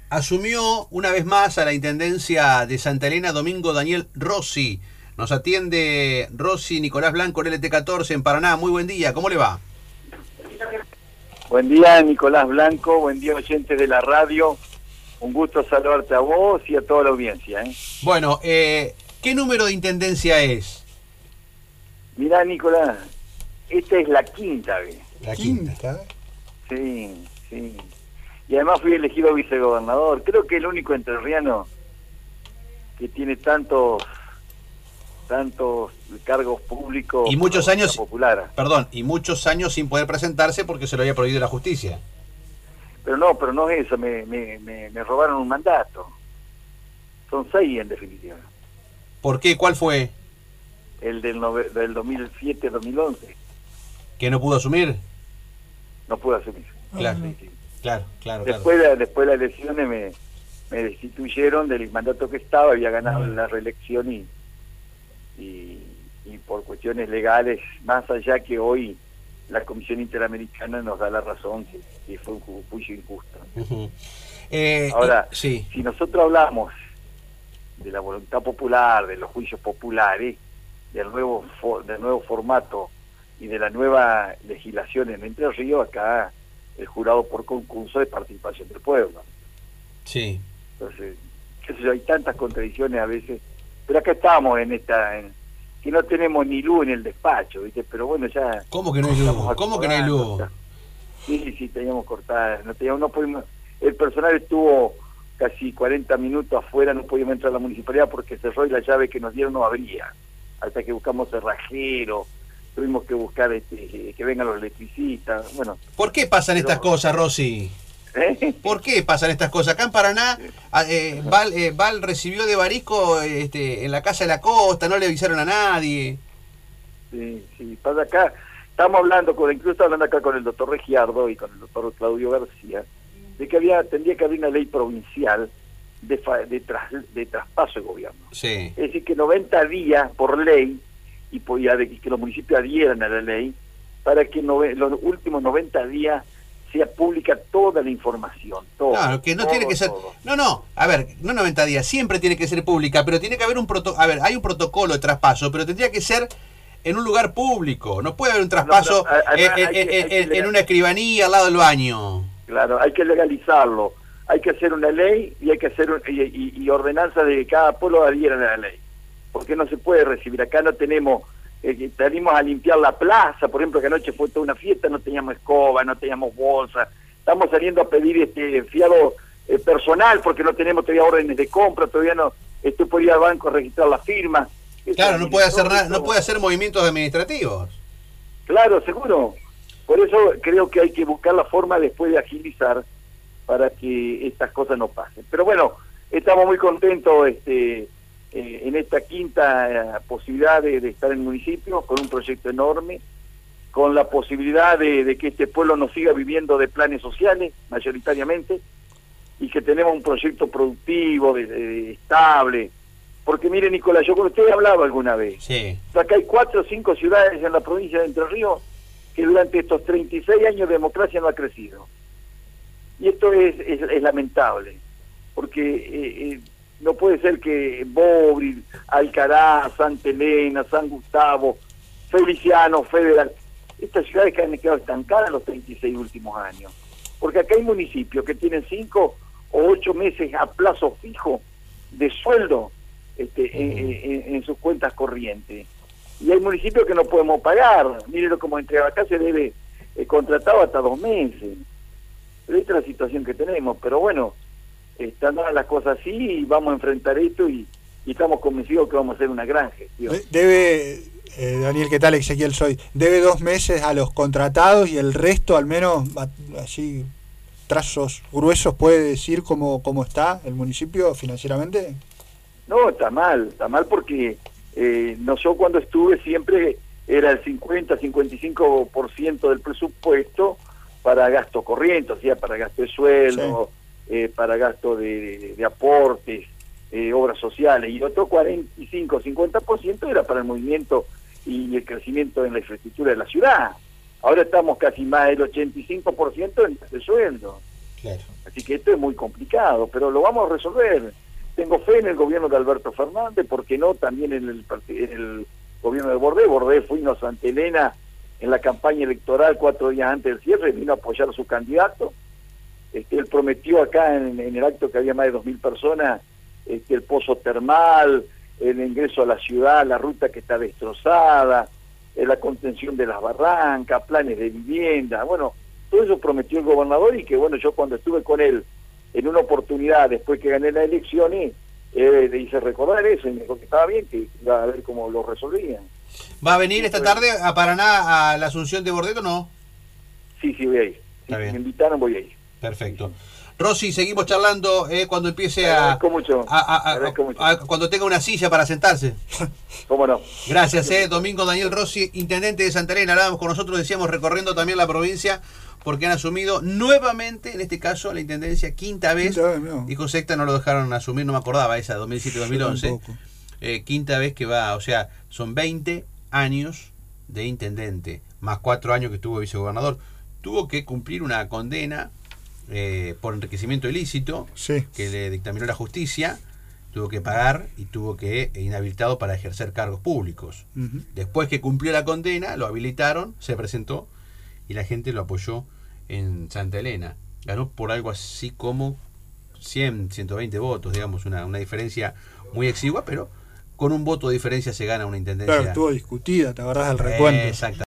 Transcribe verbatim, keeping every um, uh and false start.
Asumió una vez más a la Intendencia de Santa Elena Domingo Daniel Rossi. Nos atiende Rossi Nicolás Blanco, en L T catorce en Paraná. Muy buen día, ¿cómo le va? Buen día, Nicolás Blanco, buen día, oyentes de la radio. Un gusto saludarte a vos y a toda la audiencia. ¿eh? Bueno, eh, ¿qué número de intendencia es? Mirá, Nicolás, esta es la quinta vez. La quinta. ¿Quinta? Sí, sí. Y además fui elegido vicegobernador. Creo que el único entrerriano que tiene tantos tantos cargos públicos Y muchos años, popular. perdón, y muchos años sin poder presentarse porque se lo había prohibido la justicia. Pero no, pero no es eso, me, me, me, me robaron un mandato. Son seis en definitiva. ¿Por qué? ¿Cuál fue? El del, nove, del dos mil siete dos mil once. ¿Que no pudo asumir? No pude asumir. Claro, Sí, sí. claro, claro. Después, claro. de, después de las elecciones me, me destituyeron del mandato que estaba, había ganado la reelección y, y, y por cuestiones legales, más allá que hoy la Comisión Interamericana nos da la razón que, que fue un juicio injusto. Uh-huh. eh, Ahora, y, sí. si nosotros hablamos de la voluntad popular, de los juicios populares, del nuevo, for, del nuevo formato y de la nueva legislación en Entre Ríos, acá el jurado por concurso de participación del pueblo. Sí. Entonces, qué sé yo, hay tantas contradicciones a veces, pero acá estamos en esta, en, que no tenemos ni luz en el despacho, ¿viste? Pero bueno, ya... ¿Cómo que no hay luz? ¿Cómo que no hay luz? Sí, sí, teníamos cortadas, no teníamos, no pudimos, el personal estuvo casi cuarenta minutos afuera, no podíamos entrar a la municipalidad porque cerró y la llave que nos dieron no abría, hasta que buscamos cerrajero, tuvimos que buscar este, que vengan los electricistas, bueno. ¿Por qué pasan pero, estas cosas, Rossi? ¿Eh? ¿Por qué pasan estas cosas? Acá en Paraná, eh, Val, eh, Val recibió de Barisco este, en la Casa de la Costa, no le avisaron a nadie. Sí, sí, pasa acá, estamos hablando, con incluso hablando acá con el doctor Regiardo y con el doctor Claudio García, de que había tendría que haber una ley provincial de, fa, de, tras, de traspaso de gobierno. Sí. Es decir, que noventa días por ley, y podía de que los municipios adhieran a la ley, para que no, los últimos noventa días sea pública toda la información. Todo, claro, que no todo, tiene que ser... todo. No, no, a ver, no noventa días, siempre tiene que ser pública, pero tiene que haber un protocolo... A ver, hay un protocolo de traspaso, pero tendría que ser en un lugar público. No puede haber un traspaso no, no, eh, eh, eh, eh, en una escribanía al lado del baño. Claro, hay que legalizarlo. Hay que hacer una ley y hay que hacer un, y, y, y ordenanza de que cada pueblo adhiera a la ley. Porque no se puede recibir. Acá no tenemos... Eh, salimos a limpiar la plaza, por ejemplo, que anoche fue toda una fiesta, no teníamos escoba, no teníamos bolsa, estamos saliendo a pedir este fiado eh, personal porque no tenemos todavía órdenes de compra, todavía no estoy por ir al banco a registrar la firma. Claro, no puede hacer nada, no puede hacer movimientos administrativos. Claro, seguro. Por eso creo que hay que buscar la forma después de agilizar para que estas cosas no pasen. Pero bueno, estamos muy contentos este Eh, en esta quinta eh, posibilidad de, de estar en el municipio, con un proyecto enorme, con la posibilidad de, de que este pueblo nos siga viviendo de planes sociales, mayoritariamente, y que tenemos un proyecto productivo, de, de, de estable. Porque mire, Nicolás, yo con usted hablaba alguna vez. Sí. O sea, acá hay cuatro o cinco ciudades en la provincia de Entre Ríos que durante estos treinta y seis años de democracia no ha crecido. Y esto es, es, es lamentable, porque... Eh, eh, no puede ser que Bobril, Alcaraz, Santa Elena, San Gustavo, Feliciano, Federal, estas ciudades que han quedado estancadas los treinta y seis últimos años. Porque acá hay municipios que tienen cinco o ocho meses a plazo fijo de sueldo este, uh-huh. en, en, en sus cuentas corrientes. Y hay municipios que no podemos pagar. Mírenlo como entre acá se debe eh, contratado hasta dos meses. Pero esta es la situación que tenemos. Pero bueno, están dadas las cosas así y vamos a enfrentar esto y, y estamos convencidos que vamos a hacer una gran gestión. Debe, eh, Daniel, ¿qué tal? Ezequiel soy. Debe dos meses a los contratados y el resto, al menos, así, trazos gruesos, ¿puede decir cómo, cómo está el municipio financieramente? No, está mal, está mal porque eh, no, yo cuando estuve siempre era el cincuenta, cincuenta y cinco por ciento del presupuesto para gasto corriente, o sea, para gasto de sueldo, sí. Eh, para gasto de, de, de aportes, eh, obras sociales, y otro cuarenta y cinco, cincuenta por ciento era para el movimiento y el crecimiento en la infraestructura de la ciudad. Ahora estamos casi más del ochenta y cinco por ciento en el sueldo. Claro. Así que esto es muy complicado, pero lo vamos a resolver. Tengo fe en el gobierno de Alberto Fernández, ¿por qué no? También en el, en el gobierno de Bordé. Bordé fuimos a Santa Elena en la campaña electoral cuatro días antes del cierre, vino a apoyar a su candidato. Este, él prometió acá en, en el acto que había más de dos mil personas, este, el pozo termal, el ingreso a la ciudad, la ruta que está destrozada, eh, la contención de las barrancas, planes de vivienda. Bueno, todo eso prometió el gobernador, y que bueno, yo cuando estuve con él en una oportunidad después que gané las elecciones, eh, le hice recordar eso y me dijo que estaba bien, que iba a ver cómo lo resolvían. ¿Va a venir esta tarde a Paraná a la Asunción de Bordet o no? Sí, sí, voy a ir. Si me invitaron, voy a ir. Perfecto. Rossi, seguimos charlando eh, cuando empiece a, agradezco mucho. A, a, a, agradezco mucho. a cuando tenga una silla para sentarse. ¿Cómo no? Gracias, eh, Domingo Daniel Rossi, intendente de Santa Elena. Hablábamos con nosotros, decíamos, recorriendo también la provincia, porque han asumido nuevamente, en este caso, la intendencia, quinta vez. Quinta vez, no. Dijo Sexta, no lo dejaron asumir, no me acordaba esa, dos mil siete dos mil once. Eh, quinta vez que va, o sea, son veinte años de intendente, más cuatro años que estuvo vicegobernador. Tuvo que cumplir una condena eh, por enriquecimiento ilícito, sí, que le dictaminó la justicia, tuvo que pagar y tuvo que eh, inhabilitado para ejercer cargos públicos. Uh-huh. Después que cumplió la condena, lo habilitaron, se presentó y la gente lo apoyó en Santa Elena. Ganó por algo así como cien, ciento veinte votos, digamos, una, una diferencia muy exigua, pero con un voto de diferencia se gana una intendencia. Claro, estuvo discutida, te acordás del recuento. Eh, exactamente.